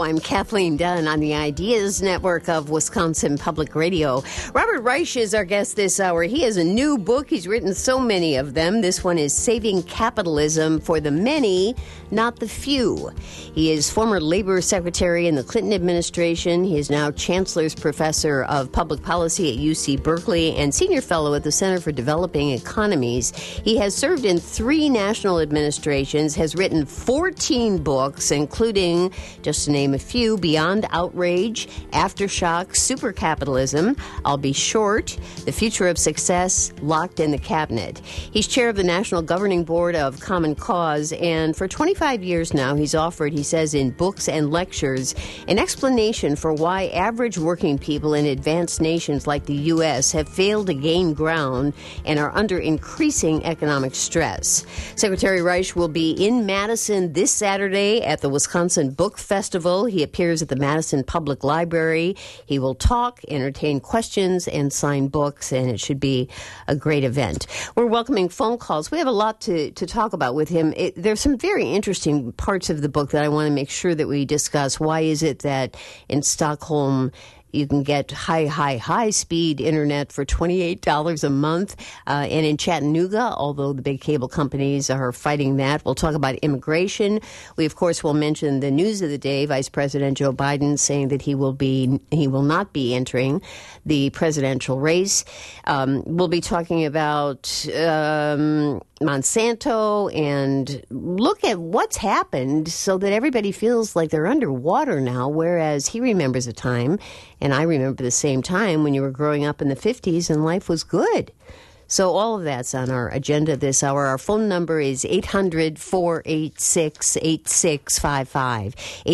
I'm Kathleen Dunn on the Ideas Network of Wisconsin Public Radio. Robert Reich is our guest this hour. He has a new book. He's written so many of them. This one is Saving Capitalism for the Many, Not the Few. He is former labor secretary in the Clinton administration. He is now Chancellor's Professor of Public Policy at UC Berkeley and Senior Fellow at the Center for Developing Economies. He has served in 3 national administrations, has written 14 books, including, just to name a few, Beyond Outrage, Aftershock, Supercapitalism, I'll Be Short, The Future of Success, Locked in the Cabinet. He's chair of the National Governing Board of Common Cause, and for 25 years now, he's offered, he says, in books and lectures, an explanation for why average working people in advanced nations like the U.S. have failed to gain ground and are under increasing economic stress. Secretary Reich will be in Madison this Saturday at the Wisconsin Book Festival. He appears at the Madison Public Library. He will talk, entertain questions, and sign books, and it should be a great event. We're welcoming phone calls. We have a lot to talk about with him. There's some very interesting parts of the book that I want to make sure that we discuss. Why is it that in Stockholm you can get high-speed internet for $28 a month. And in Chattanooga, although the big cable companies are fighting that, we'll talk about immigration. We, of course, will mention the news of the day, Vice President Joe Biden saying that he will not be entering the presidential race. We'll be talking about Monsanto and look at what's happened so that everybody feels like they're underwater now, whereas he remembers a time, and I remember the same time when you were growing up in the 50s and life was good. So all of that's on our agenda this hour. Our phone number is 800-486-8655,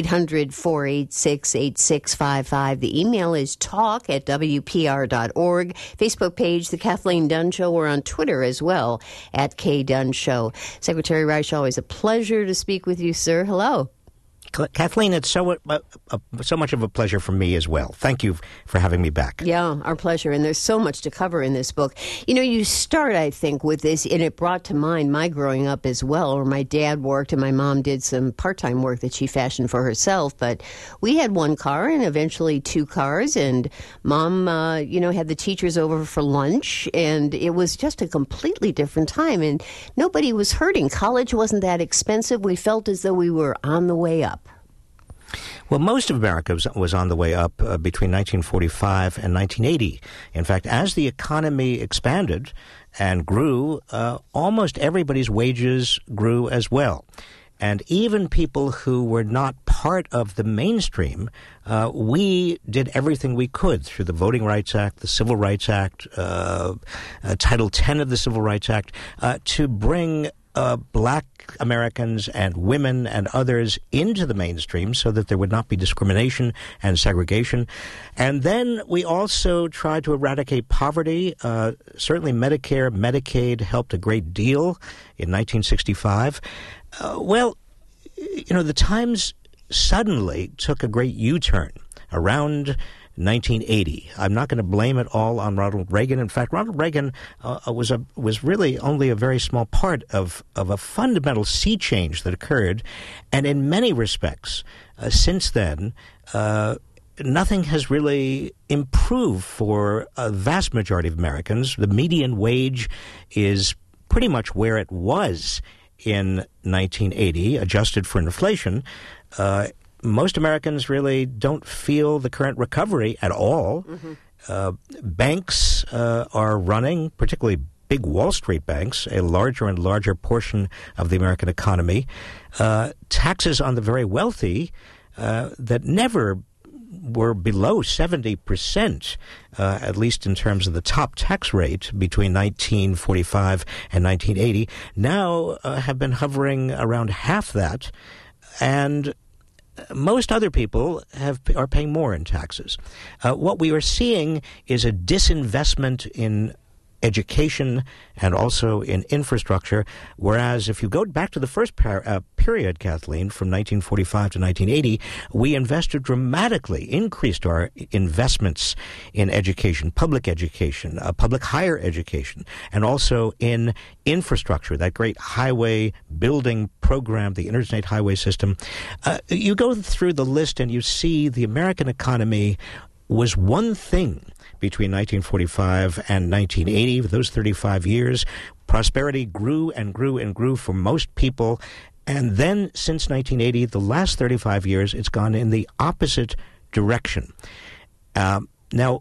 800-486-8655. The email is talk@wpr.org. Facebook page, The Kathleen Dunn Show. We're on Twitter as well, @KDunn Show. Secretary Reich, always a pleasure to speak with you, sir. Hello. Kathleen, it's so much of a pleasure for me as well. Thank you for having me back. Yeah, our pleasure. And there's so much to cover in this book. You know, you start, I think, with this, and it brought to mind my growing up as well, where my dad worked and my mom did some part-time work that she fashioned for herself. But we had 1 car and eventually 2 cars, and Mom, had the teachers over for lunch, and it was just a completely different time, and nobody was hurting. College wasn't that expensive. We felt as though we were on the way up. Well, most of America was on the way up between 1945 and 1980. In fact, as the economy expanded and grew, almost everybody's wages grew as well. And even people who were not part of the mainstream, we did everything we could through the Voting Rights Act, the Civil Rights Act, Title X of the Civil Rights Act, to bring black Americans and women and others into the mainstream so that there would not be discrimination and segregation. And then we also tried to eradicate poverty. Certainly Medicare, Medicaid helped a great deal in 1965. The times suddenly took a great U-turn around 1980. I'm not going to blame it all on Ronald Reagan. In fact, Ronald Reagan was really only a very small part of a fundamental sea change that occurred. And in many respects, since then, nothing has really improved for a vast majority of Americans. The median wage is pretty much where it was in 1980, adjusted for inflation. Most Americans really don't feel the current recovery at all. Mm-hmm. Banks are running, particularly big Wall Street banks, a larger and larger portion of the American economy. Taxes on the very wealthy that never were below 70%, at least in terms of the top tax rate between 1945 and 1980, now have been hovering around half that. And most other people are paying more in taxes. What we are seeing is a disinvestment in education and also in infrastructure, whereas if you go back to the first period, Kathleen, from 1945 to 1980, we invested dramatically, increased our investments in education, public higher education, and also in infrastructure, that great highway building program, the interstate highway system. You go through the list and you see the American economy was one thing between 1945 and 1980. Those 35 years, prosperity grew and grew and grew for most people. And then since 1980, the last 35 years, it's gone in the opposite direction. Now,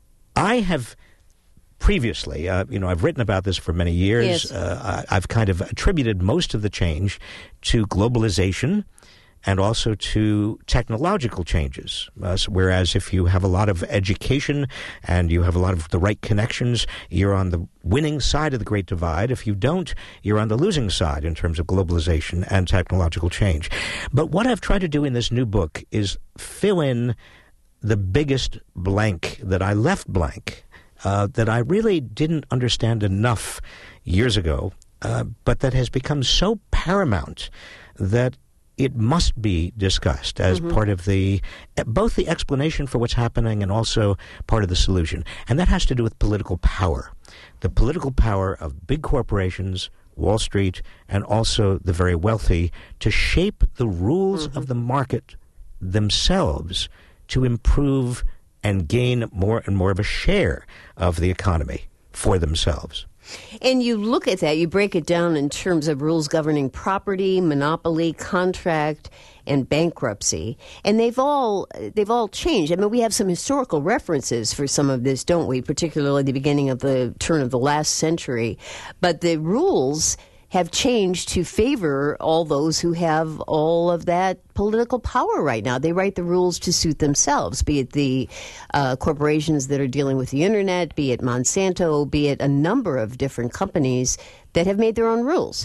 I have previously, I've written about this for many years. Yes. I've kind of attributed most of the change to globalization and also to technological changes. Whereas if you have a lot of education and you have a lot of the right connections, you're on the winning side of the Great Divide. If you don't, you're on the losing side in terms of globalization and technological change. But what I've tried to do in this new book is fill in the biggest blank that I left blank, that I really didn't understand enough years ago, but that has become so paramount that it must be discussed as part of both the explanation for what's happening and also part of the solution. And that has to do with political power. The political power of big corporations, Wall Street, and also the very wealthy to shape the rules of the market themselves to improve and gain more and more of a share of the economy for themselves. And you look at that, you break it down in terms of rules governing property, monopoly, contract, and bankruptcy. And they've all changed. I mean, we have some historical references for some of this, don't we? Particularly the beginning of the turn of the last century. But the rules have changed to favor all those who have all of that political power right now. They write the rules to suit themselves, be it the corporations that are dealing with the internet, be it Monsanto, be it a number of different companies that have made their own rules.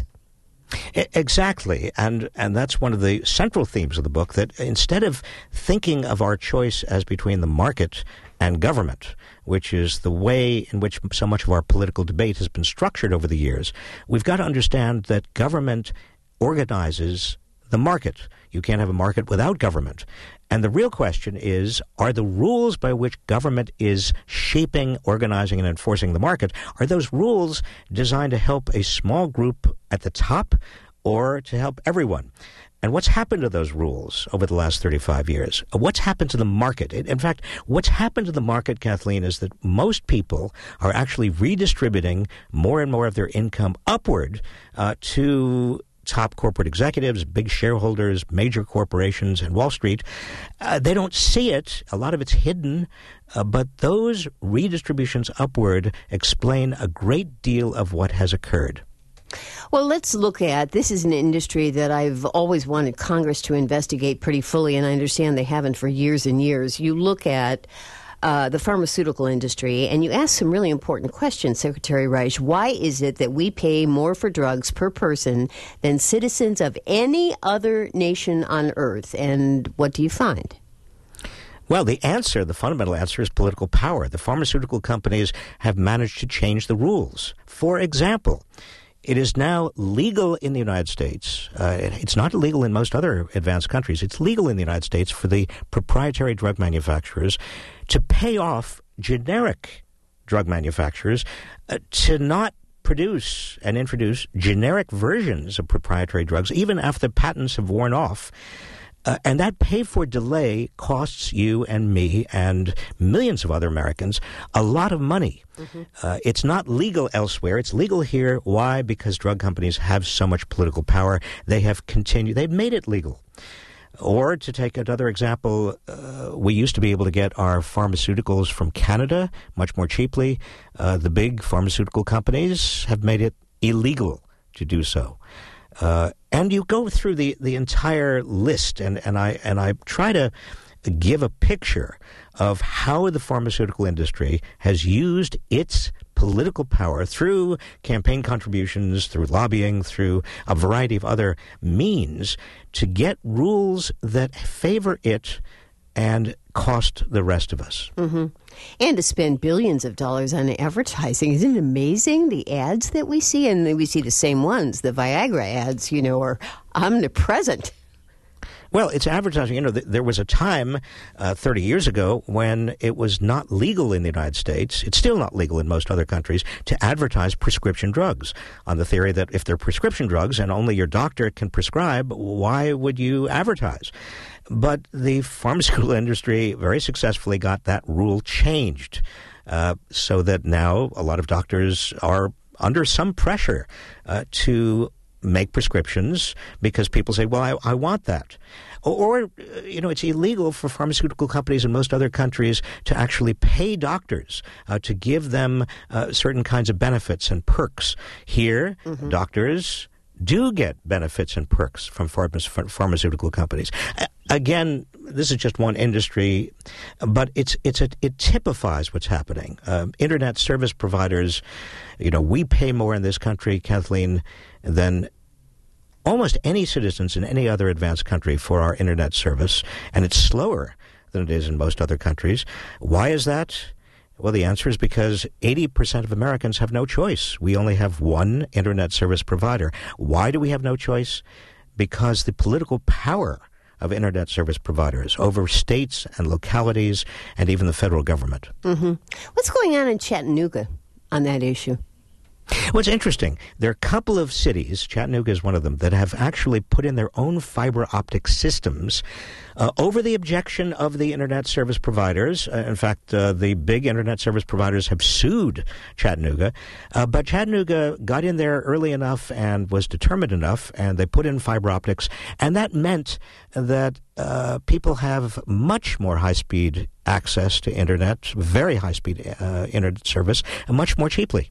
Exactly, and that's one of the central themes of the book, that instead of thinking of our choice as between the market and government, which is the way in which so much of our political debate has been structured over the years, we've got to understand that government organizes the market. You can't have a market without government. And the real question is, are the rules by which government is shaping, organizing, and enforcing the market, are those rules designed to help a small group at the top or to help everyone? And what's happened to those rules over the last 35 years? What's happened to the market? In fact, what's happened to the market, Kathleen, is that most people are actually redistributing more and more of their income upward to top corporate executives, big shareholders, major corporations, and Wall Street. They don't see it. A lot of it's hidden. But those redistributions upward explain a great deal of what has occurred. Well, let's look at, this is an industry that I've always wanted Congress to investigate pretty fully, and I understand they haven't for years and years. You look at the pharmaceutical industry, and you ask some really important questions, Secretary Reich. Why is it that we pay more for drugs per person than citizens of any other nation on earth? And what do you find? Well, the fundamental answer is political power. The pharmaceutical companies have managed to change the rules. For example, it is now legal in the United States. It's not illegal in most other advanced countries. It's legal in the United States for the proprietary drug manufacturers to pay off generic drug manufacturers to not produce and introduce generic versions of proprietary drugs, even after patents have worn off. And that pay-for delay costs you and me and millions of other Americans a lot of money. It's not legal elsewhere. It's legal here. Why? Because drug companies have so much political power. They've made it legal. Or, to take another example, we used to be able to get our pharmaceuticals from Canada much more cheaply. The big pharmaceutical companies have made it illegal to do so. And you go through the entire list, and I try to give a picture of how the pharmaceutical industry has used its political power through campaign contributions, through lobbying, through a variety of other means to get rules that favor it and cost the rest of us. Mm-hmm. And to spend billions of dollars on advertising. Isn't it amazing, the ads that we see? And we see the same ones. The Viagra ads, are omnipresent. Well, it's advertising. There was a time 30 years ago when it was not legal in the United States. It's still not legal in most other countries to advertise prescription drugs, on the theory that if they're prescription drugs and only your doctor can prescribe, why would you advertise? But the pharmaceutical industry very successfully got that rule changed so that now a lot of doctors are under some pressure to make prescriptions because people say, well, I want that. Or, it's illegal for pharmaceutical companies in most other countries to actually pay doctors to give them certain kinds of benefits and perks. Here, doctors do get benefits and perks from pharmaceutical companies. Again, this is just one industry, but it typifies what's happening. Internet service providers, we pay more in this country, Kathleen, than almost any citizens in any other advanced country for our internet service, and it's slower than it is in most other countries. Why is that? Well, the answer is because 80% of Americans have no choice. We only have one internet service provider. Why do we have no choice? Because the political power of internet service providers over states and localities and even the federal government. Mm-hmm. What's going on in Chattanooga on that issue? Well, it's interesting. There are a couple of cities, Chattanooga is one of them, that have actually put in their own fiber optic systems over the objection of the internet service providers. In fact, the big internet service providers have sued Chattanooga. But Chattanooga got in there early enough and was determined enough, and they put in fiber optics. And that meant that people have much more high-speed access to internet, very high-speed internet service, and much more cheaply.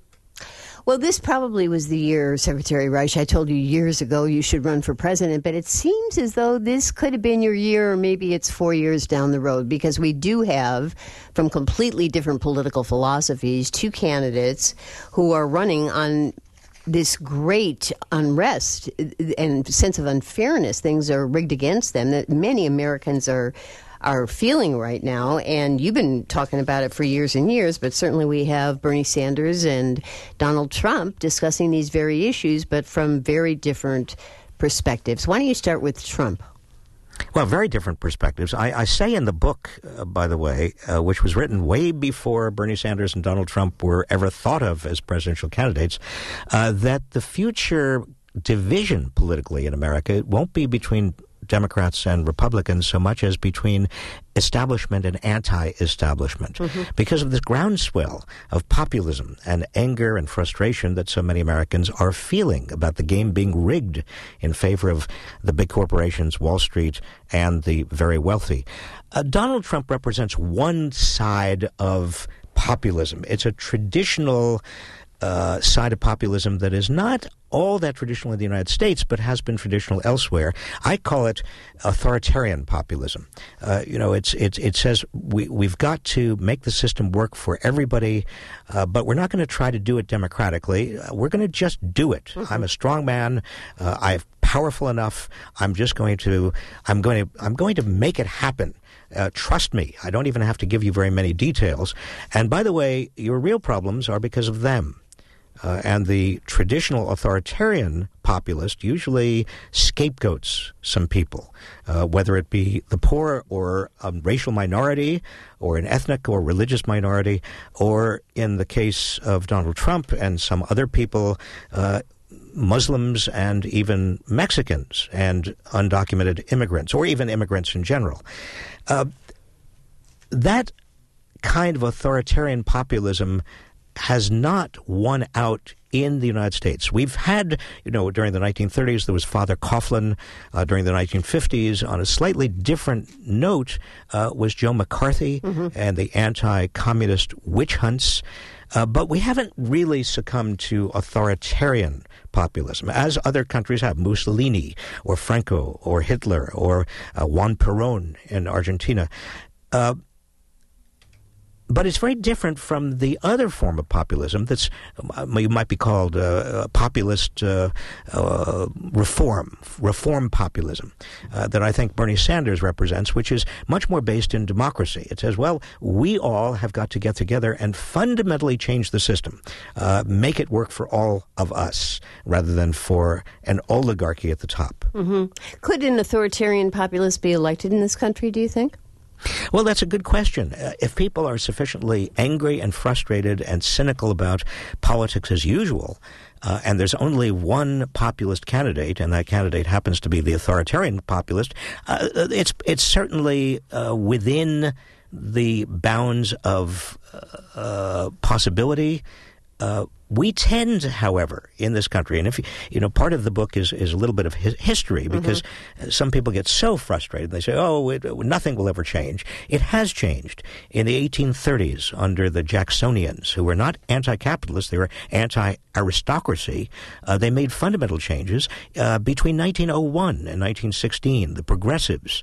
Well, this probably was the year, Secretary Reich, I told you years ago you should run for president, but it seems as though this could have been your year, or maybe it's 4 years down the road, because we do have, from completely different political philosophies, two candidates who are running on this great unrest and sense of unfairness. Things are rigged against them that many Americans are feeling right now, and you've been talking about it for years and years, but certainly we have Bernie Sanders and Donald Trump discussing these very issues, but from very different perspectives. Why don't you start with Trump? Well, very different perspectives. I say in the book, by the way, which was written way before Bernie Sanders and Donald Trump were ever thought of as presidential candidates, that the future division politically in America won't be between Democrats and Republicans so much as between establishment and anti-establishment, because of this groundswell of populism and anger and frustration that so many Americans are feeling about the game being rigged in favor of the big corporations, Wall Street, and the very wealthy. Donald Trump represents one side of populism. It's a traditional side of populism that is not all that traditional in the United States, but has been traditional elsewhere. I call it authoritarian populism. It says we've got to make the system work for everybody, but we're not going to try to do it democratically. We're going to just do it. I'm a strong man. I'm powerful enough. I'm going to make it happen. Trust me. I don't even have to give you very many details. And by the way, your real problems are because of them. And the traditional authoritarian populist usually scapegoats some people, whether it be the poor or a racial minority or an ethnic or religious minority, or in the case of Donald Trump and some other people, Muslims and even Mexicans and undocumented immigrants, or even immigrants in general. That kind of authoritarian populism has not won out in the United States. We've had, during the 1930s, there was Father Coughlin. During the 1950s, on a slightly different note, was Joe McCarthy and the anti-communist witch hunts. But we haven't really succumbed to authoritarian populism, as other countries have, Mussolini or Franco or Hitler or Juan Perón in Argentina. But it's very different from the other form of populism that's might be called populist reform populism that I think Bernie Sanders represents, which is much more based in democracy. It says, well, we all have got to get together and fundamentally change the system, make it work for all of us rather than for an oligarchy at the top. Mm-hmm. Could an authoritarian populist be elected in this country, do you think? Well, that's a good question. If people are sufficiently angry and frustrated and cynical about politics as usual, and there's only one populist candidate, and that candidate happens to be the authoritarian populist, it's certainly within the bounds of possibility. We tend, however, in this country, and if part of the book is a little bit of history, because some people get so frustrated. They say, nothing will ever change. It has changed. In the 1830s, under the Jacksonians, who were not anti-capitalist, they were anti-aristocracy, they made fundamental changes. Between 1901 and 1916, the progressives,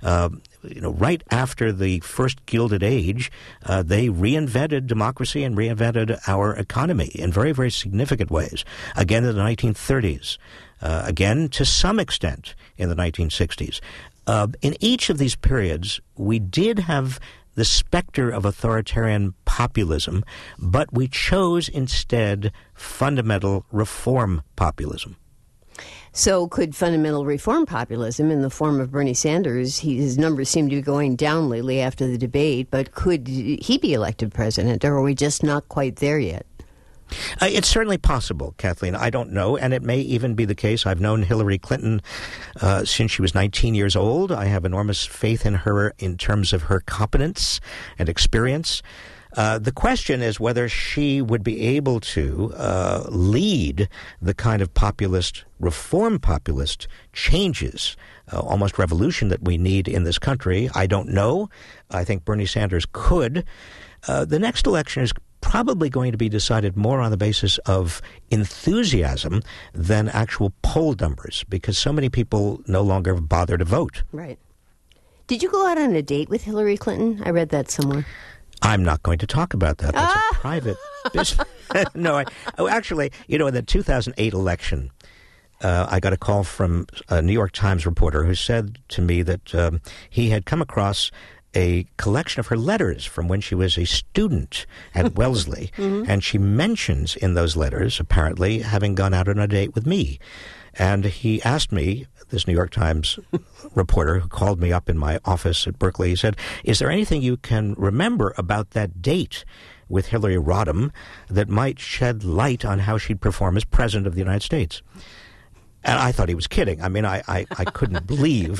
right after the first Gilded Age, they reinvented democracy and reinvented our economy in very, very significant ways. Again in the 1930s, again to some extent in the 1960s. In each of these periods, we did have the specter of authoritarian populism, but we chose instead fundamental reform populism. So could fundamental reform populism in the form of Bernie Sanders, his numbers seem to be going down lately after the debate, but could he be elected president, or are we just not quite there yet? It's certainly possible, Kathleen. I don't know, and it may even be the case. I've known Hillary Clinton since she was 19 years old. I have enormous faith in her in terms of her competence and experience. The question is whether she would be able to lead the kind of reform populist changes, almost revolution that we need in this country. I don't know. I think Bernie Sanders could. The next election is probably going to be decided more on the basis of enthusiasm than actual poll numbers, because so many people no longer bother to vote. Right. Did you go out on a date with Hillary Clinton? I read that somewhere. I'm not going to talk about that. That's a private business. No, actually, in the 2008 election, I got a call from a New York Times reporter who said to me that he had come across a collection of her letters from when she was a student at Wellesley, and she mentions in those letters, apparently, having gone out on a date with me. And he asked me, this New York Times reporter who called me up in my office at Berkeley, he said, is there anything you can remember about that date with Hillary Rodham that might shed light on how she'd perform as president of the United States? And I thought he was kidding. I mean, I couldn't believe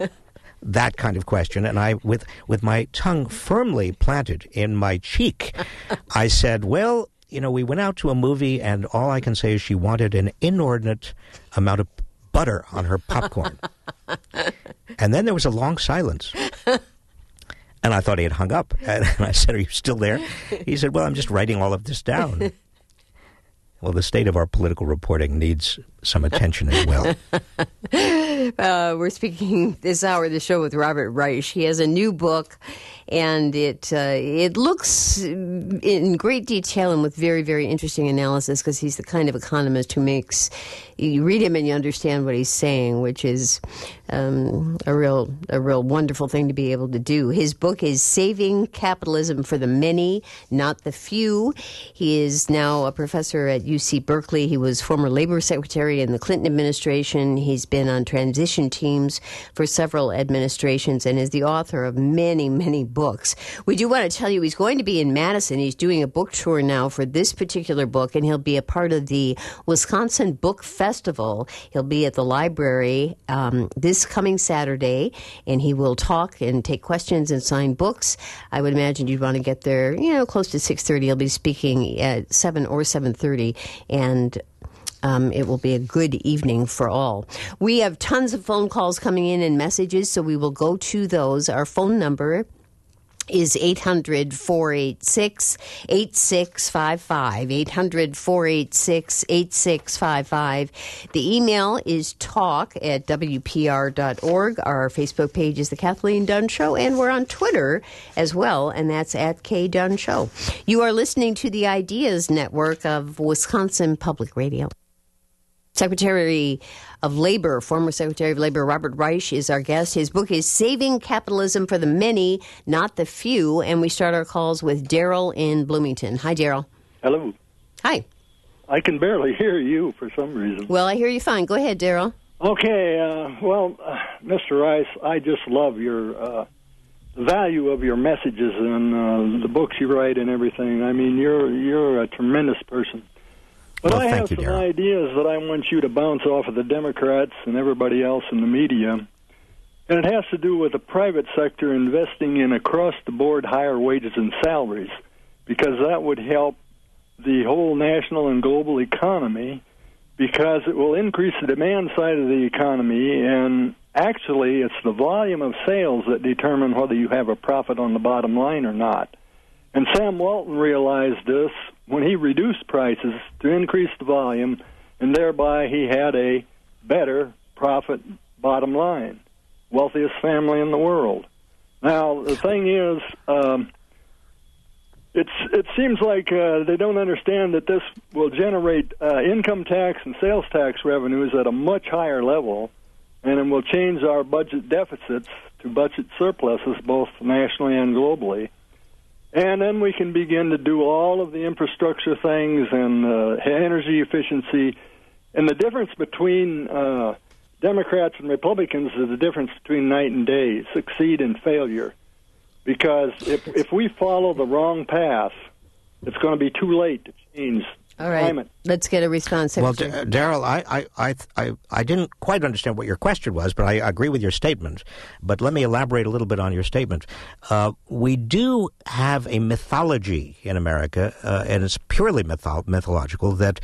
that kind of question. And I, with my tongue firmly planted in my cheek, I said, well, we went out to a movie, and all I can say is she wanted an inordinate amount of butter on her popcorn. And then there was a long silence. And I thought he had hung up. And I said, are you still there? He said, well, I'm just writing all of this down. Well, the state of our political reporting needs some attention as well. We're speaking this hour of the show with Robert Reich. He has a new book, and it looks in great detail and with very, very interesting analysis, because he's the kind of economist who makes you read him and you understand what he's saying, which is a real wonderful thing to be able to do. His book is Saving Capitalism for the Many, Not the Few. He is now a professor at UC Berkeley. He was former labor secretary in the Clinton administration. He's been on transition teams for several administrations and is the author of many, many books. We do want to tell you he's going to be in Madison. He's doing a book tour now for this particular book, and he'll be a part of the Wisconsin Book Festival. He'll be at the library this coming Saturday, and he will talk and take questions and sign books. I would imagine you'd want to get there, close to 6:30. He'll be speaking at 7 or 7:30, and it will be a good evening for all. We have tons of phone calls coming in and messages, so we will go to those. Our phone number is 800-486-8655, 800-486-8655. The email is talk@wpr.org. Our Facebook page is The Kathleen Dunn Show, and we're on Twitter as well, and that's @KDunn Show. You are listening to the Ideas Network of Wisconsin Public Radio. Secretary of Labor, former Secretary of Labor Robert Reich is our guest. His book is Saving Capitalism for the Many, Not the Few. And we start our calls with Daryl in Bloomington. Hi, Daryl. Hello. Hi. I can barely hear you for some reason. Well, I hear you fine. Go ahead, Daryl. Okay. Mr. Rice, I just love the value of your messages and the books you write and everything. I mean, you're a tremendous person. But I have some ideas that I want you to bounce off of the Democrats and everybody else in the media. And it has to do with the private sector investing in across-the-board higher wages and salaries, because that would help the whole national and global economy, because it will increase the demand side of the economy, and actually it's the volume of sales that determine whether you have a profit on the bottom line or not. And Sam Walton realized this when he reduced prices to increase the volume, and thereby he had a better profit bottom line. Wealthiest family in the world. Now, the thing is, it seems like they don't understand that this will generate income tax and sales tax revenues at a much higher level, and it will change our budget deficits to budget surpluses both nationally and globally. And then we can begin to do all of the infrastructure things and energy efficiency. And the difference between Democrats and Republicans is the difference between night and day, succeed and failure. Because if we follow the wrong path, it's going to be too late to change all right. climate. Let's get a response. Secretary. Well, Daryl, I didn't quite understand what your question was, but I agree with your statement. But let me elaborate a little bit on your statement. We do have a mythology in America, and it's purely mythological, that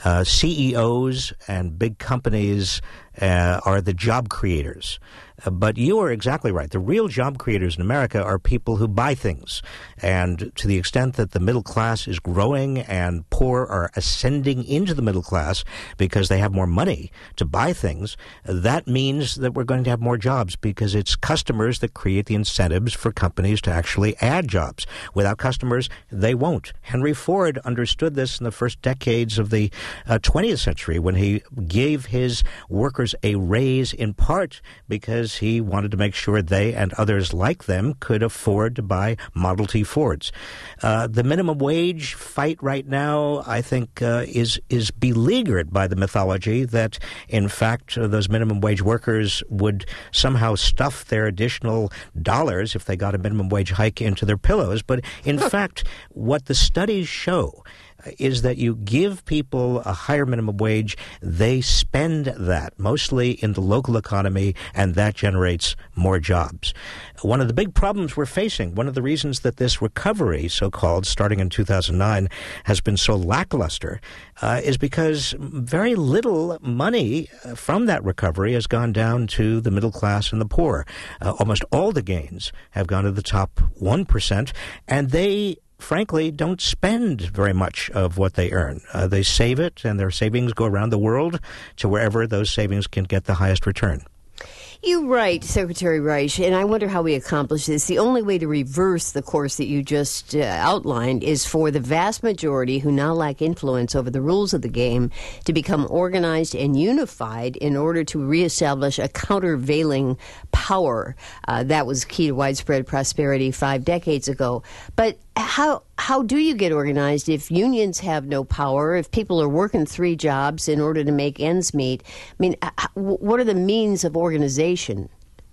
CEOs and big companies are the job creators. But you are exactly right. The real job creators in America are people who buy things. And to the extent that the middle class is growing and poor are ascending into the middle class because they have more money to buy things, that means that we're going to have more jobs, because it's customers that create the incentives for companies to actually add jobs. Without customers, they won't. Henry Ford understood this in the first decades of the 20th century when he gave his workers a raise, in part because he wanted to make sure they and others like them could afford to buy Model T Fords. The minimum wage fight right now, I think, is beleaguered by the mythology that, in fact, those minimum wage workers would somehow stuff their additional dollars if they got a minimum wage hike into their pillows. But, in fact, what the studies show is that you give people a higher minimum wage, they spend that mostly in the local economy, and that generates more jobs. One of the big problems we're facing, one of the reasons that this recovery, so-called, starting in 2009, has been so lackluster, is because very little money from that recovery has gone down to the middle class and the poor. Almost all the gains have gone to the top 1%, and they frankly, don't spend very much of what they earn. They save it, and their savings go around the world to wherever those savings can get the highest return. You're right, Secretary Reich, and I wonder how we accomplish this. The only way to reverse the course that you just outlined is for the vast majority who now lack influence over the rules of the game to become organized and unified in order to reestablish a countervailing power. That was key to widespread prosperity 5 decades ago. But how do you get organized if unions have no power, if people are working 3 jobs in order to make ends meet? I mean, what are the means of organization?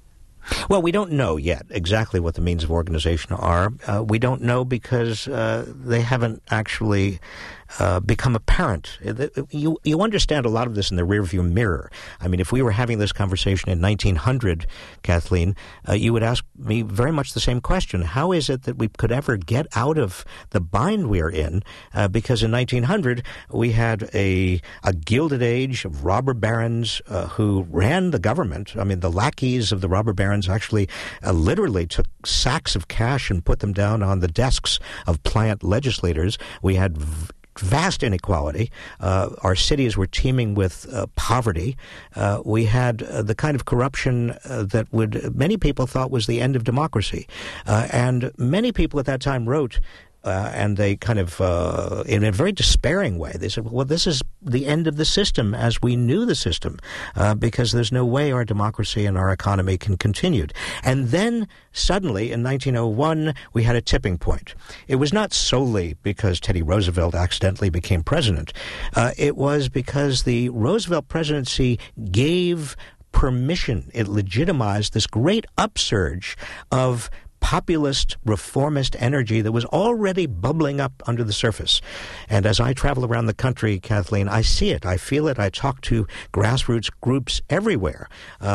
Well, we don't know yet exactly what the means of organization are. We don't know because they haven't actually become apparent. You understand a lot of this in the rearview mirror. I mean, if we were having this conversation in 1900, Kathleen, you would ask me very much the same question. How is it that we could ever get out of the bind we are in? Because in 1900, we had a gilded age of robber barons who ran the government. I mean, the lackeys of the robber barons actually literally took sacks of cash and put them down on the desks of pliant legislators. We had vast inequality. Our cities were teeming with poverty. We had the kind of corruption that many people thought was the end of democracy. And many people at that time wrote, and they kind of, in a very despairing way, they said, well, this is the end of the system as we knew the system, because there's no way our democracy and our economy can continue. And then suddenly, in 1901, we had a tipping point. It was not solely because Teddy Roosevelt accidentally became president. It was because the Roosevelt presidency gave permission. It legitimized this great upsurge of populist, reformist energy that was already bubbling up under the surface. And as I travel around the country, Kathleen, I see it, I feel it, I talk to grassroots groups everywhere.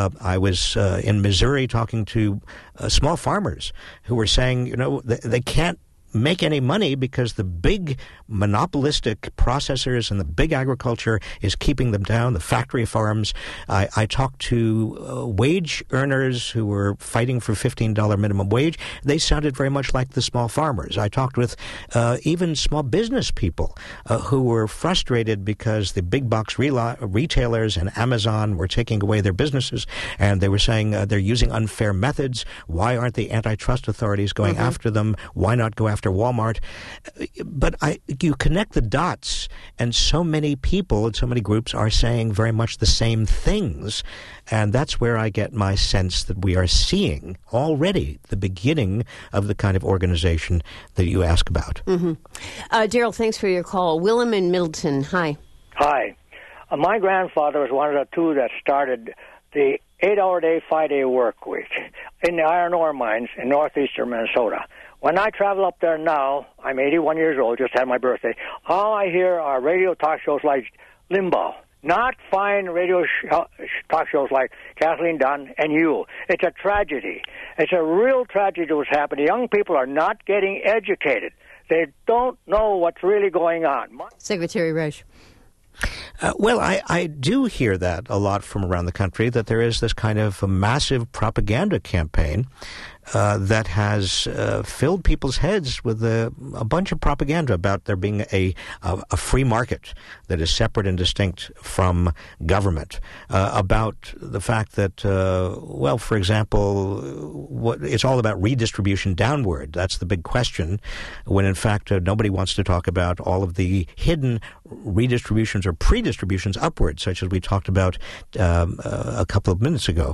I was in Missouri talking to small farmers who were saying, they can't make any money because the big monopolistic processors and the big agriculture is keeping them down, the factory farms. I talked to wage earners who were fighting for $15 minimum wage. They sounded very much like the small farmers. I talked with even small business people who were frustrated because the big box retailers and Amazon were taking away their businesses, and they were saying they're using unfair methods. Why aren't the antitrust authorities going after them? Why not go after Walmart? But you connect the dots, and so many people and so many groups are saying very much the same things, and that's where I get my sense that we are seeing already the beginning of the kind of organization that you ask about. Daryl, thanks for your call. Willem in Middleton, hi. Hi. My grandfather was one of the two that started the 8-hour day, 5-day work week in the iron ore mines in northeastern Minnesota. When I travel up there now, I'm 81 years old, just had my birthday, all I hear are radio talk shows like Limbaugh, not fine radio talk shows like Kathleen Dunn and you. It's a tragedy. It's a real tragedy what's happening. Young people are not getting educated. They don't know what's really going on. Secretary Reich. Well, I do hear that a lot from around the country, that there is this kind of a massive propaganda campaign that has filled people's heads with a bunch of propaganda about there being a free market that is separate and distinct from government, about the fact that, for example, it's all about redistribution downward. That's the big question, when in fact nobody wants to talk about all of the hidden redistributions or pre-distributions upward, such as we talked about a couple of minutes ago.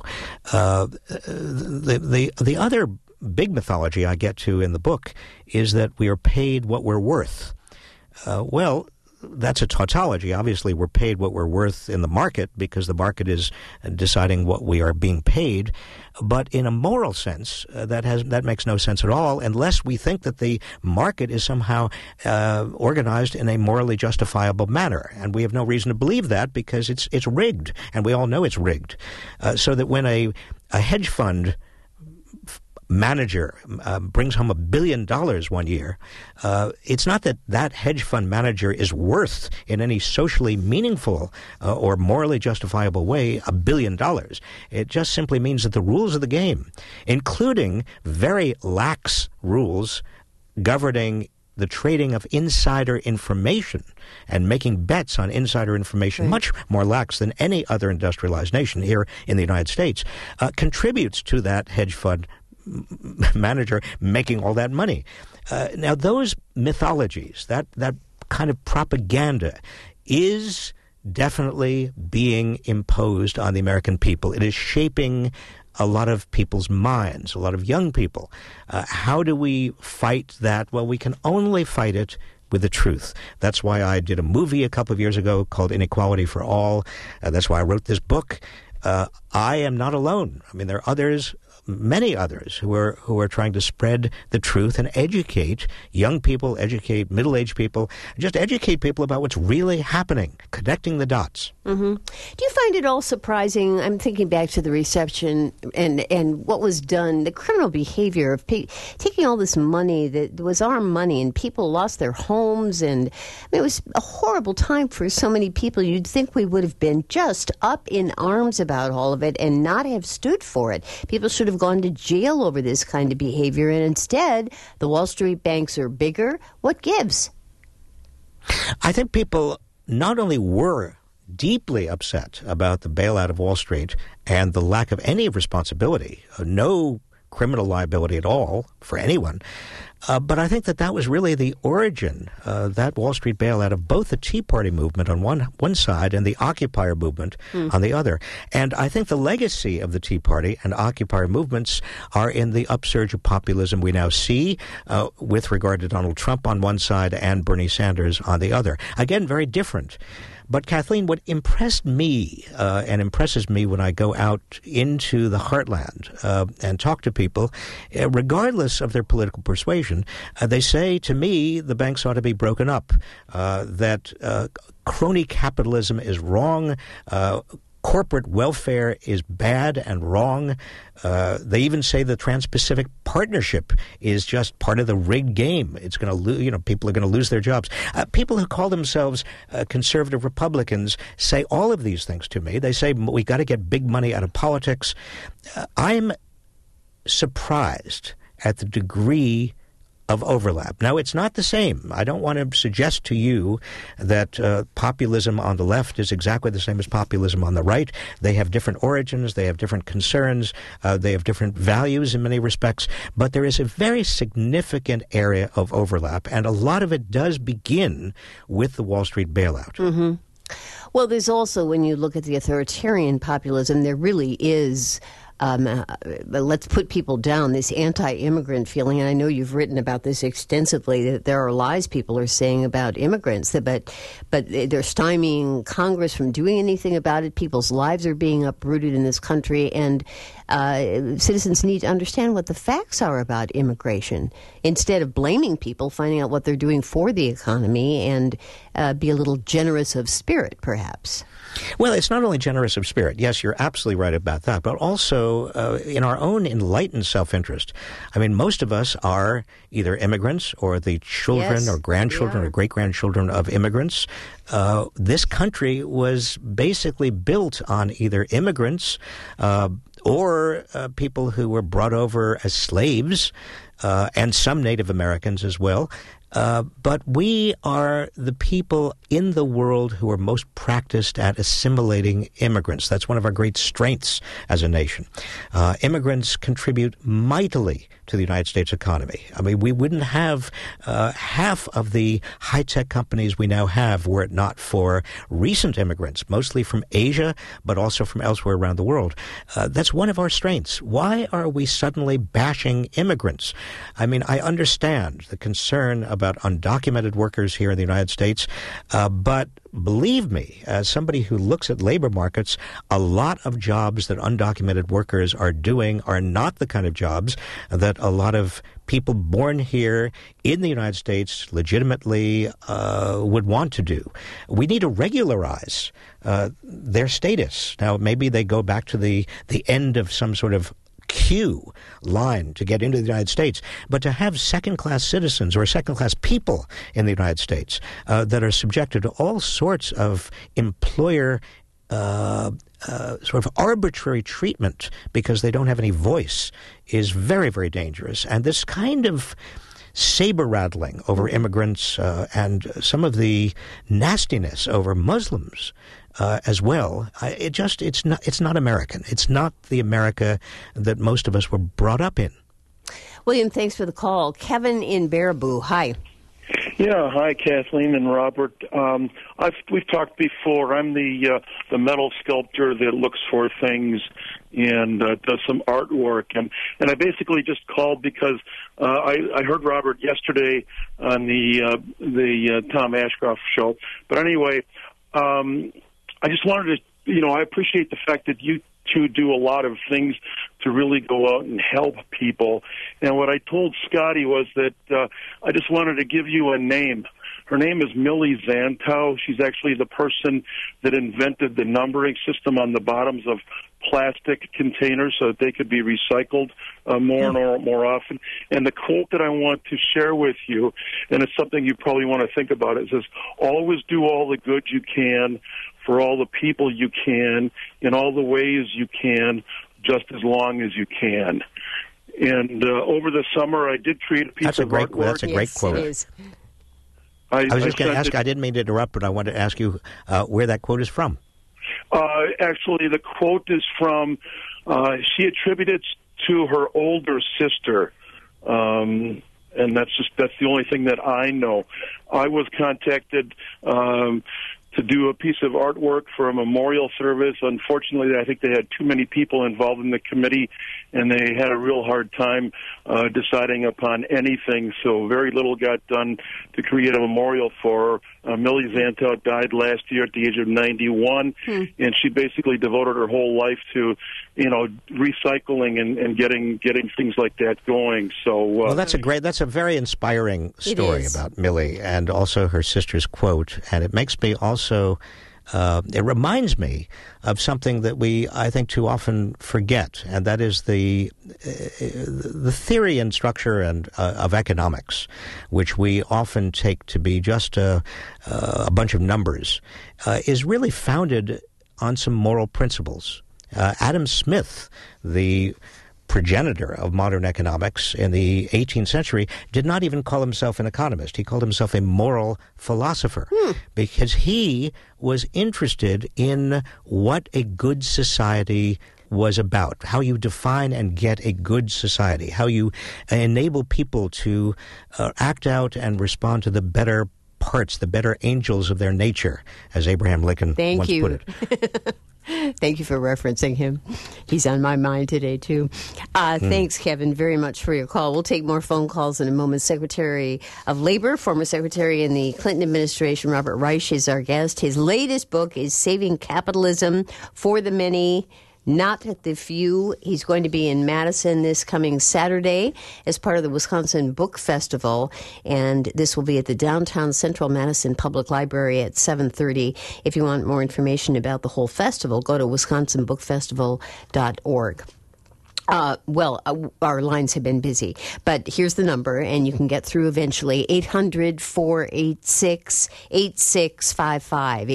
The other big mythology I get to in the book is that we are paid what we're worth. That's a tautology. Obviously, we're paid what we're worth in the market because the market is deciding what we are being paid. But in a moral sense, that makes no sense at all unless we think that the market is somehow organized in a morally justifiable manner. And we have no reason to believe that because it's rigged, and we all know it's rigged. So that when a hedge fund manager brings home $1 billion one year, it's not that hedge fund manager is worth in any socially meaningful or morally justifiable way $1 billion. It just simply means that the rules of the game, including very lax rules governing the trading of insider information and making bets on insider information, much more lax than any other industrialized nation here in the United States, contributes to that hedge fund manager making all that money. Now, those mythologies, that kind of propaganda is definitely being imposed on the American people. It is shaping a lot of people's minds, a lot of young people. How do we fight that? Well, we can only fight it with the truth. That's why I did a movie a couple of years ago called Inequality for All. That's why I wrote this book. I am not alone. I mean, there are others, many others, who are trying to spread the truth and educate young people, educate middle-aged people, just educate people about what's really happening, connecting the dots. Mm-hmm. Do you find it all surprising? I'm thinking back to the reception and what was done, the criminal behavior of taking all this money that was our money, and people lost their homes, and it was a horrible time for so many people. You'd think we would have been just up in arms about all of it. it and not have stood for it. People should have gone to jail over this kind of behavior, and instead, the Wall Street banks are bigger. What gives? I think people not only were deeply upset about the bailout of Wall Street and the lack of any responsibility, no criminal liability at all for anyone, but I think that was really the origin, that Wall Street bailout, of both the Tea Party movement on one side and the Occupier movement on the other. And I think the legacy of the Tea Party and Occupier movements are in the upsurge of populism we now see with regard to Donald Trump on one side and Bernie Sanders on the other. Again, very different. But, Kathleen, what impressed me and impresses me when I go out into the heartland and talk to people, regardless of their political persuasion, they say to me the banks ought to be broken up, that crony capitalism is wrong, corporate welfare is bad and wrong. They even say the Trans-Pacific Partnership is just part of the rigged game. It's going to people are going to lose their jobs. People who call themselves conservative Republicans say all of these things to me. They say we got to get big money out of politics. I'm surprised at the degree of overlap. Now, it's not the same. I don't want to suggest to you that populism on the left is exactly the same as populism on the right. They have different origins. They have different concerns. They have different values in many respects. But there is a very significant area of overlap, and a lot of it does begin with the Wall Street bailout. Mm-hmm. Well, there's also, when you look at the authoritarian populism, there really is let's put people down, this anti-immigrant feeling. And I know you've written about this extensively, that there are lies people are saying about immigrants, but they're stymieing Congress from doing anything about it. People's lives are being uprooted in this country, and citizens need to understand what the facts are about immigration. Instead of blaming people, finding out what they're doing for the economy, and be a little generous of spirit, perhaps. Well, it's not only generous of spirit. Yes, you're absolutely right about that, but also in our own enlightened self-interest. I mean, most of us are either immigrants or the children or grandchildren or great-grandchildren of immigrants. This country was basically built on either immigrants or people who were brought over as slaves, and some Native Americans as well. But we are the people in the world who are most practiced at assimilating immigrants. That's one of our great strengths as a nation. Immigrants contribute mightily to the United States economy. I mean, we wouldn't have half of the high-tech companies we now have were it not for recent immigrants, mostly from Asia, but also from elsewhere around the world. That's one of our strengths. Why are we suddenly bashing immigrants? I mean, I understand the concern about undocumented workers here in the United States, but believe me, as somebody who looks at labor markets, a lot of jobs that undocumented workers are doing are not the kind of jobs that a lot of people born here in the United States legitimately would want to do. We need to regularize their status. Now, maybe they go back to the end of some sort of queue line to get into the United States, but to have second-class citizens or second-class people in the United States that are subjected to all sorts of employer sort of arbitrary treatment because they don't have any voice is very, very dangerous. And this kind of saber-rattling over immigrants and some of the nastiness over Muslims as well, it's not American. It's not the America that most of us were brought up in. William, thanks for the call. Kevin in Baraboo, hi. Yeah, hi, Kathleen and Robert. We've talked before. I'm the metal sculptor that looks for things and does some artwork, and I basically just called because I heard Robert yesterday on the Tom Ashcroft show. But anyway, I just wanted to, I appreciate the fact that you two do a lot of things to really go out and help people. And what I told Scotty was that I just wanted to give you a name. Her name is Millie Zantow. She's actually the person that invented the numbering system on the bottoms of plastic containers so that they could be recycled more often. And the quote that I want to share with you, and it's something you probably want to think about, it says, always do all the good you can for all the people you can in all the ways you can, just as long as you can. And over the summer, I did create a piece of artwork. That's a great quote. It is. I was just going to ask, I didn't mean to interrupt, but I wanted to ask you where that quote is from. Actually, the quote is from, she attributed to her older sister, and that's the only thing that I know. I was contacted to do a piece of artwork for a memorial service. Unfortunately, I think they had too many people involved in the committee, and they had a real hard time deciding upon anything, so very little got done to create a memorial for her. Millie Zantout died last year at the age of 91, and she basically devoted her whole life to, recycling and getting things like that going. So, well, that's a very inspiring story about Millie, and also her sister's quote, and it makes me also. It reminds me of something that we, I think, too often forget, and that is the theory and structure of economics, which we often take to be just a bunch of numbers, is really founded on some moral principles. Adam Smith, the progenitor of modern economics in the 18th century, did not even call himself an economist. He called himself a moral philosopher because he was interested in what a good society was about, how you define and get a good society, how you enable people to act out and respond to the better parts, the better angels of their nature, as Abraham Lincoln once put it. Thank you for referencing him. He's on my mind today, too. Thanks, Kevin, very much for your call. We'll take more phone calls in a moment. Secretary of Labor, former Secretary in the Clinton administration, Robert Reich, is our guest. His latest book is Saving Capitalism for the Many, Not the Few. He's going to be in Madison this coming Saturday as part of the Wisconsin Book Festival, and this will be at the Downtown Central Madison Public Library at 7:30. If you want more information about the whole festival, go to wisconsinbookfestival.org. Our lines have been busy, but here's the number, and you can get through eventually. 800-486-8655.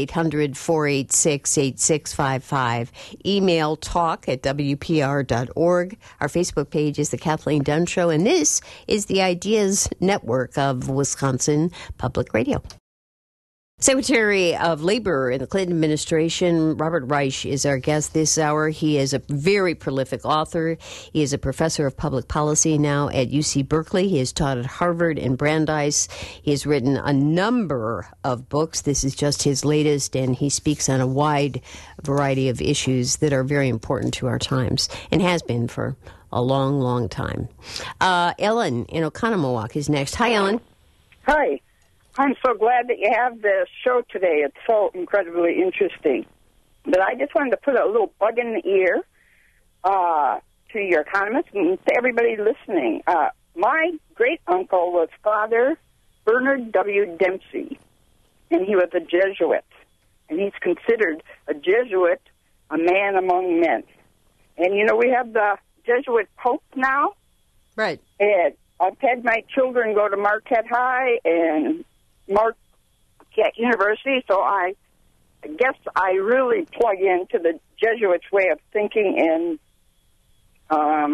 800-486-8655. Email talk@wpr.org. Our Facebook page is The Kathleen Dunn Show, and this is the Ideas Network of Wisconsin Public Radio. Secretary of Labor in the Clinton administration, Robert Reich, is our guest this hour. He is a very prolific author. He is a professor of public policy now at UC Berkeley. He has taught at Harvard and Brandeis. He has written a number of books. This is just his latest, and he speaks on a wide variety of issues that are very important to our times and has been for a long, long time. Ellen in Oconomowoc is next. Hi, Ellen. Hi. I'm so glad that you have this show today. It's so incredibly interesting. But I just wanted to put a little bug in the ear to your economists and to everybody listening. My great-uncle was Father Bernard W. Dempsey, and he was a Jesuit. And he's considered a Jesuit, a man among men. And, we have the Jesuit Pope now. Right. And I've had my children go to Marquette High and Marquette University, so I guess I really plug into the Jesuits' way of thinking, and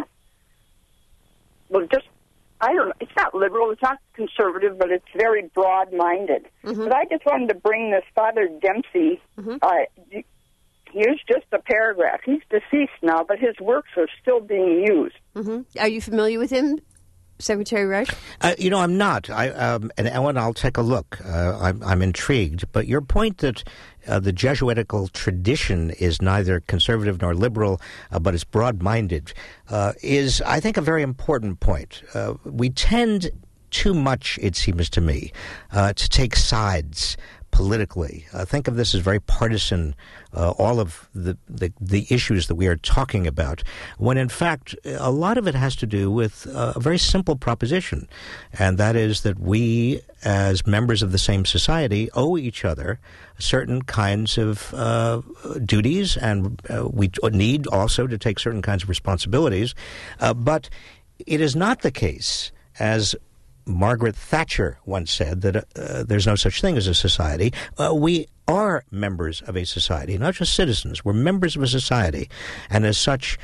I don't know, it's not liberal, it's not conservative, but it's very broad-minded. Mm-hmm. But I just wanted to bring this Father Dempsey, here's just a paragraph. He's deceased now, but his works are still being used. Mm-hmm. Are you familiar with him, Secretary Reich? I'm not. And Ellen, I'll take a look. I'm intrigued. But your point that the Jesuitical tradition is neither conservative nor liberal, but it's broad-minded, is, I think, a very important point. We tend too much, it seems to me, to take sides politically. Think of this as very partisan, all of the issues that we are talking about, when in fact a lot of it has to do with a very simple proposition, and that is that we, as members of the same society, owe each other certain kinds of duties, and we need also to take certain kinds of responsibilities. But it is not the case, as Margaret Thatcher once said that there's no such thing as a society. We are members of a society, not just citizens. We're members of a society. And as such,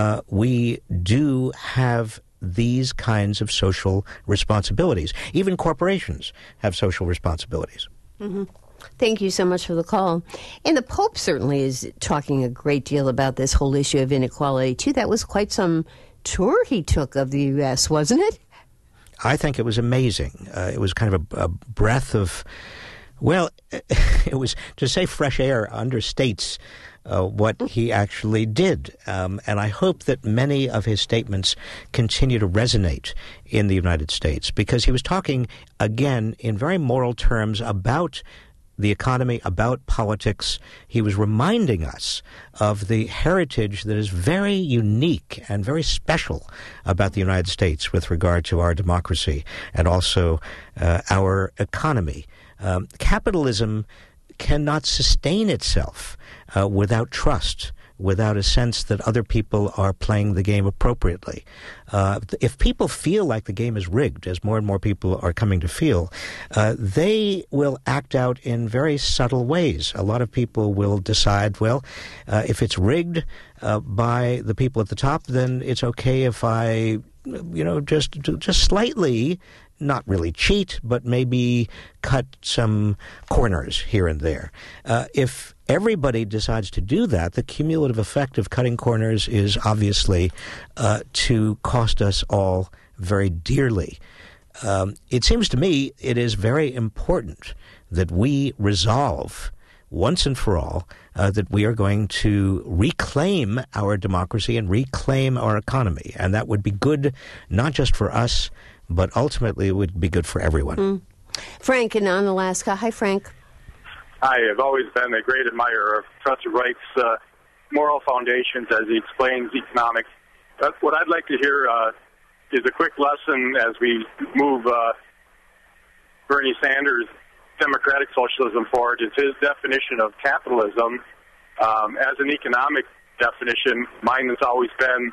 we do have these kinds of social responsibilities. Even corporations have social responsibilities. Mm-hmm. Thank you so much for the call. And the Pope certainly is talking a great deal about this whole issue of inequality, too. That was quite some tour he took of the U.S., wasn't it? I think it was amazing. It was kind of a breath of, well, it was, to say fresh air understates what he actually did. And I hope that many of his statements continue to resonate in the United States, because he was talking, again, in very moral terms about the economy, about politics. He was reminding us of the heritage that is very unique and very special about the United States with regard to our democracy and also our economy. Capitalism cannot sustain itself without trust, without a sense that other people are playing the game appropriately. If people feel like the game is rigged, as more and more people are coming to feel, they will act out in very subtle ways. A lot of people will decide, well, if it's rigged by the people at the top, then it's okay if I, just slightly, not really cheat, but maybe cut some corners here and there. If everybody decides to do that, the cumulative effect of cutting corners is obviously to cost us all very dearly. It seems to me it is very important that we resolve once and for all that we are going to reclaim our democracy and reclaim our economy. And that would be good not just for us, but ultimately it would be good for everyone. Frank in Alaska. Hi, Frank. Hi, I've always been a great admirer of Professor Reich's moral foundations as he explains economics. But what I'd like to hear is a quick lesson as we move Bernie Sanders' democratic socialism forward. Is his definition of capitalism. As an economic definition, mine has always been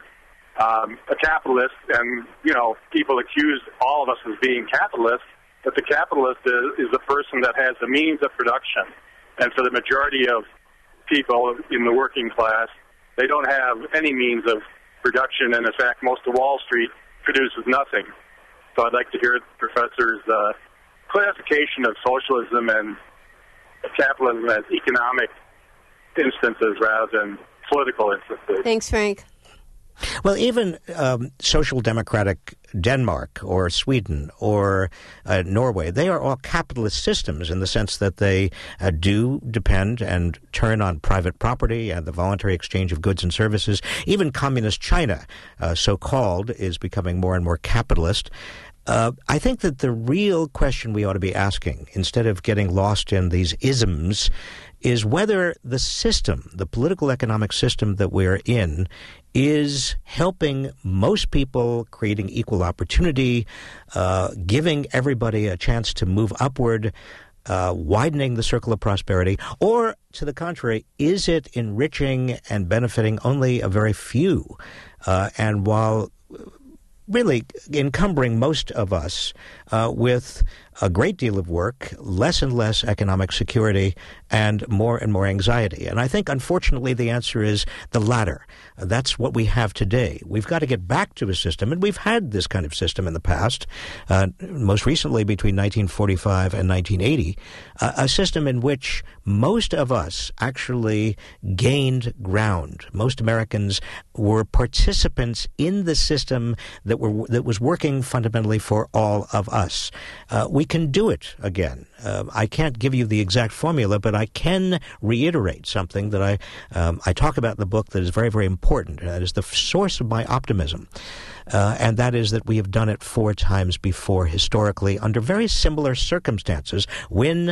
a capitalist, and, people accuse all of us as being capitalists, but the capitalist is the person that has the means of production. And for the majority of people in the working class, they don't have any means of production, and in fact, most of Wall Street produces nothing. So I'd like to hear the professor's classification of socialism and capitalism as economic instances rather than political instances. Thanks, Frank. Well, even social democratic Denmark or Sweden or Norway, they are all capitalist systems in the sense that they do depend and turn on private property and the voluntary exchange of goods and services. Even communist China, so-called, is becoming more and more capitalist. I think that the real question we ought to be asking, instead of getting lost in these isms, is whether the system, the political economic system that we're in, is helping most people, creating equal opportunity, giving everybody a chance to move upward, widening the circle of prosperity, or, to the contrary, is it enriching and benefiting only a very few? And while really encumbering most of us with a great deal of work, less and less economic security, and more anxiety. And I think, unfortunately, the answer is the latter. That's what we have today. We've got to get back to a system, and we've had this kind of system in the past, most recently between 1945 and 1980, a system in which most of us actually gained ground. Most Americans were participants in the system that was working fundamentally for all of us. We can do it again. I can't give you the exact formula, but I can reiterate something that I talk about in the book that is very, very important. And that is the source of my optimism. And that is that we have done it 4 times before historically under very similar circumstances when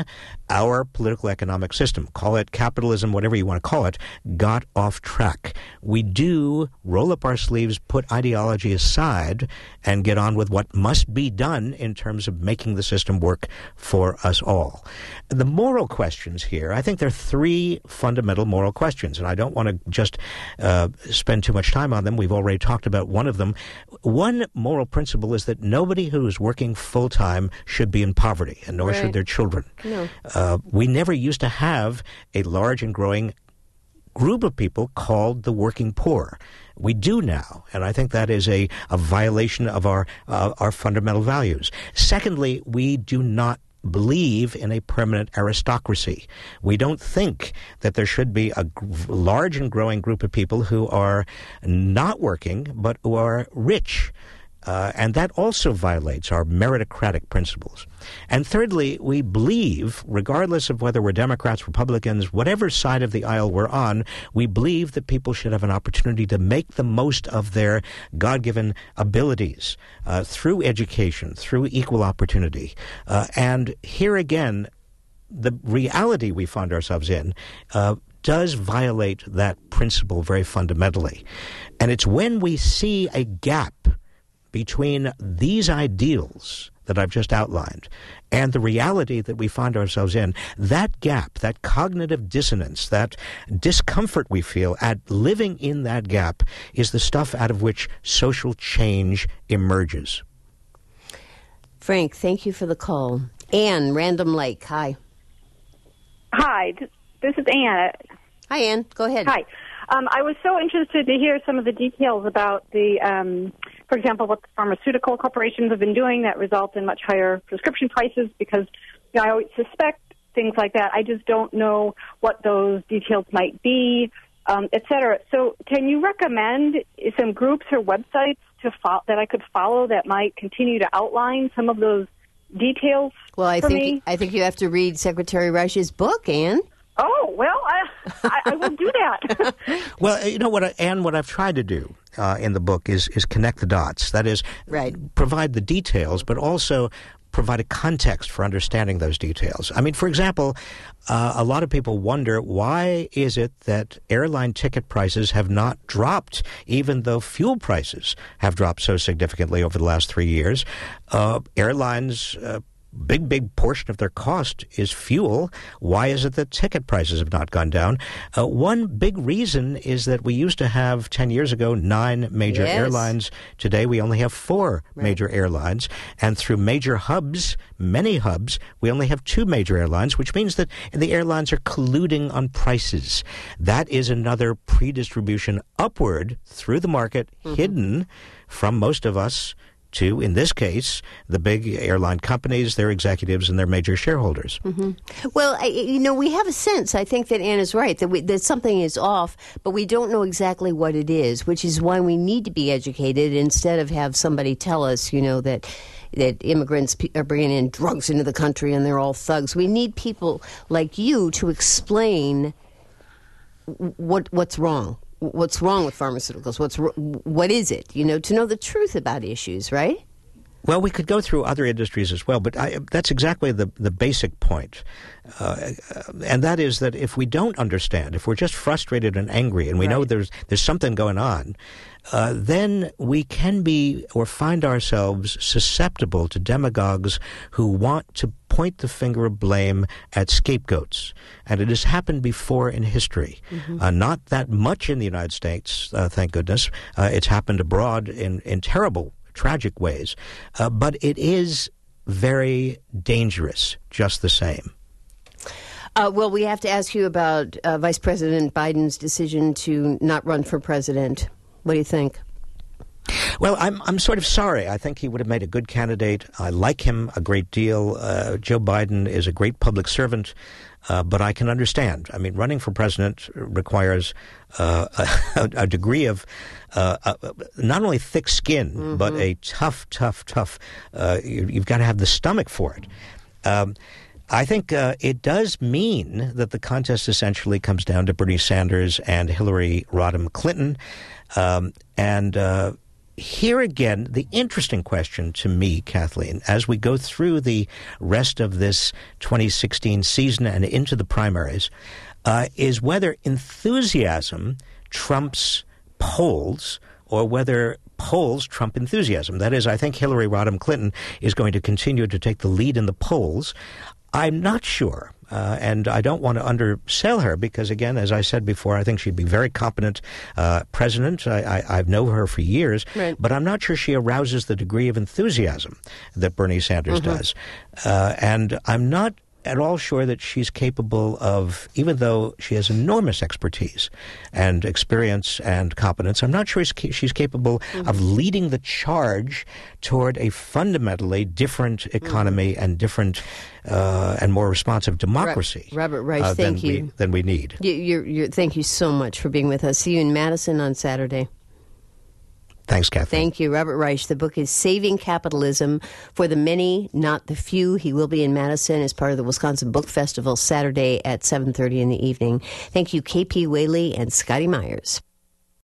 our political economic system, call it capitalism, whatever you want to call it, got off track. We do roll up our sleeves, put ideology aside, and get on with what must be done in terms of making the system work for us all. The moral questions here, I think there are three fundamental moral questions, and I don't want to just spend too much time on them. We've already talked about one of them. One moral principle is that nobody who is working full-time should be in poverty, and nor should their children. No. We never used to have a large and growing group of people called the working poor. We do now, and I think that is a violation of our fundamental values. Secondly, we do not believe in a permanent aristocracy. We don't think that there should be a large and growing group of people who are not working but who are rich. And that also violates our meritocratic principles. And thirdly, we believe, regardless of whether we're Democrats, Republicans, whatever side of the aisle we're on, we believe that people should have an opportunity to make the most of their God-given abilities through education, through equal opportunity. And here again, the reality we find ourselves in does violate that principle very fundamentally. And it's when we see a gap between these ideals that I've just outlined and the reality that we find ourselves in, that gap, that cognitive dissonance, that discomfort we feel at living in that gap is the stuff out of which social change emerges. Frank, thank you for the call. Anne, Random Lake, hi. Hi, this is Anne. Hi, Anne. Go ahead. Hi. I was so interested to hear some of the details about the, for example, what the pharmaceutical corporations have been doing that results in much higher prescription prices, because I always suspect things like that. I just don't know what those details might be, et cetera. So can you recommend some groups or websites that I could follow that might continue to outline some of those details Well, I for think me? I think you have to read Secretary Reich's book, Anne. Oh, well, I will do that. Well, you know what, Anne, what I've tried to do in the book is connect the dots. That is, provide the details, but also provide a context for understanding those details. I mean, for example, a lot of people wonder, why is it that airline ticket prices have not dropped, even though fuel prices have dropped so significantly over the last 3 years? Airlines... big portion of their cost is fuel. Why is it that ticket prices have not gone down? One big reason is that we used to have, 10 years ago, 9 major airlines. Today we only have 4 major airlines. And through major hubs, many hubs, we only have 2 major airlines, which means that the airlines are colluding on prices. That is another predistribution upward through the market, hidden from most of us, to, in this case, the big airline companies, their executives, and their major shareholders. Mm-hmm. Well, we have a sense, I think that Anne is right, that something is off, but we don't know exactly what it is, which is why we need to be educated instead of have somebody tell us, that immigrants are bringing in drugs into the country and they're all thugs. We need people like you to explain what's wrong. What's wrong with pharmaceuticals? What is it? To know the truth about issues, right? Well, we could go through other industries as well, but that's exactly the basic point. And that is that if we don't understand, if we're just frustrated and angry, and we know there's something going on, then we can be or find ourselves susceptible to demagogues who want to point the finger of blame at scapegoats. And it has happened before in history. Not that much in the United States, thank goodness. It's happened abroad in terrible, tragic ways. But it is very dangerous just the same. Well, we have to ask you about Vice President Biden's decision to not run for president. What do you think? Well, I'm sort of sorry. I think he would have made a good candidate. I like him a great deal. Joe Biden is a great public servant, but I can understand. I mean, running for president requires a degree of not only thick skin, but a tough. You've got to have the stomach for it. I think it does mean that the contest essentially comes down to Bernie Sanders and Hillary Rodham Clinton. And here again, the interesting question to me, Kathleen, as we go through the rest of this 2016 season and into the primaries, is whether enthusiasm trumps polls or whether polls trump enthusiasm. That is, I think Hillary Rodham Clinton is going to continue to take the lead in the polls. I'm not sure. And I don't want to undersell her because, again, as I said before, I think she'd be very competent president. I've known her for years, right. But I'm not sure she arouses the degree of enthusiasm that Bernie Sanders does. And I'm not at all sure that she's capable of, even though she has enormous expertise and experience and competence, I'm not sure she's capable of leading the charge toward a fundamentally different economy and different and more responsive democracy. Robert Reich, thank you. Than we need. Thank you so much for being with us. See you in Madison on Saturday. Thanks, Kathleen. Thank you, Robert Reich. The book is Saving Capitalism for the Many, Not the Few. He will be in Madison as part of the Wisconsin Book Festival Saturday at 7:30 in the evening. Thank you, KP Whaley and Scotty Myers.